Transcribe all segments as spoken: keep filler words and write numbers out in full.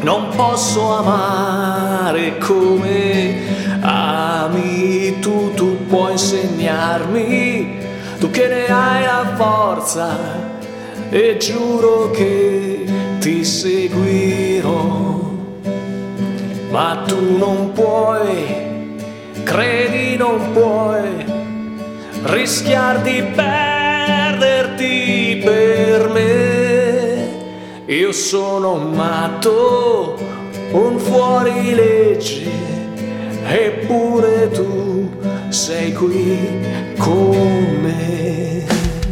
non posso amare come ami tu, tu puoi insegnarmi, tu che ne hai la forza, e giuro che ti seguirò. Ma tu non puoi, credi non puoi, rischiar di perderti per me. Io sono un matto, un fuorilegge, eppure tu sei qui con me.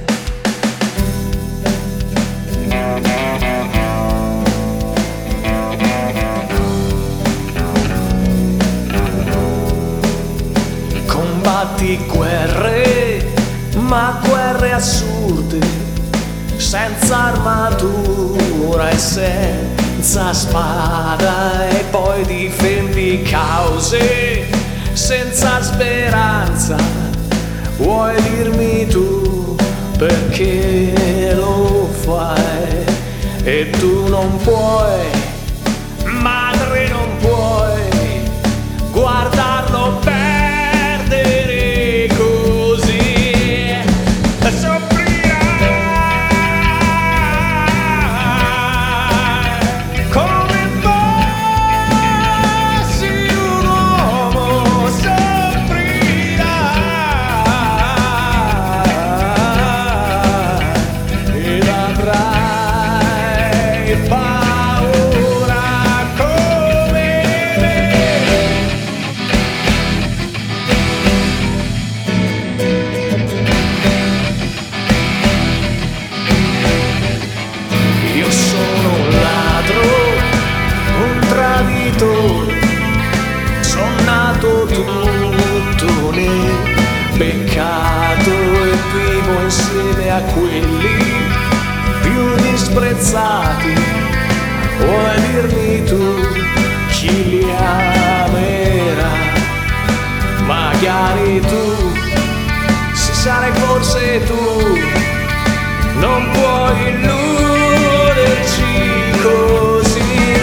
Combatti guerre, ma guerre assurde, senza armatura e senza spada, e poi difendi cause senza speranza. Vuoi dirmi tu perché lo fai? E tu non puoi, madre non puoi, guardarlo perdere così. Sono nato tutto nel peccato e vivo insieme a quelli più disprezzati. Vuoi dirmi tu chi li amerà? Magari tu, se sarai forse tu, non puoi illuderci così.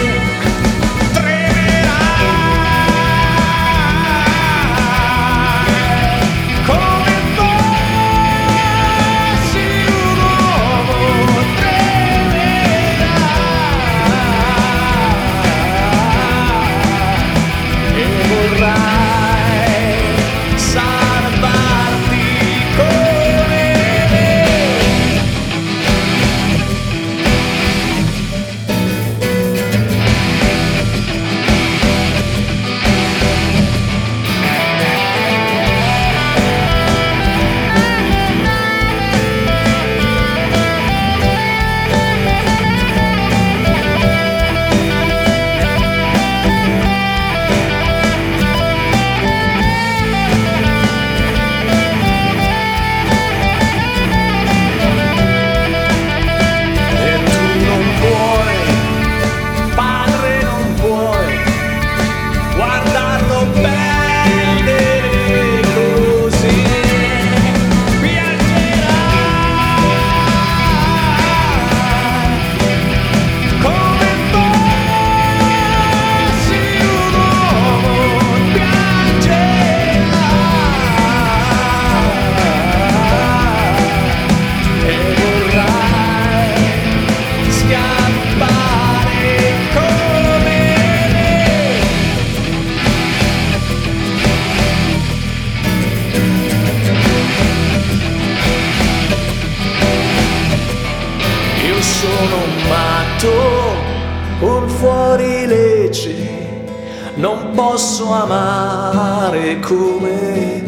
Sono un matto, un fuorilegge, non posso amare come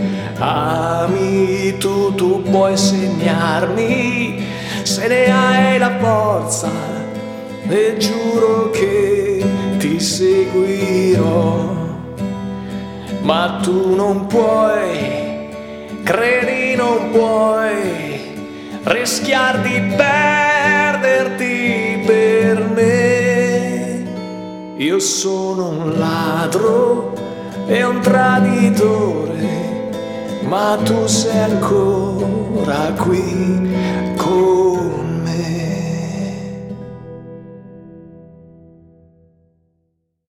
ami tu, tu puoi insegnarmi se ne hai la forza, e giuro che ti seguirò. Ma tu non puoi, credi non puoi, rischiar di perderti per me. Io sono un ladro e un traditore, ma tu sei ancora qui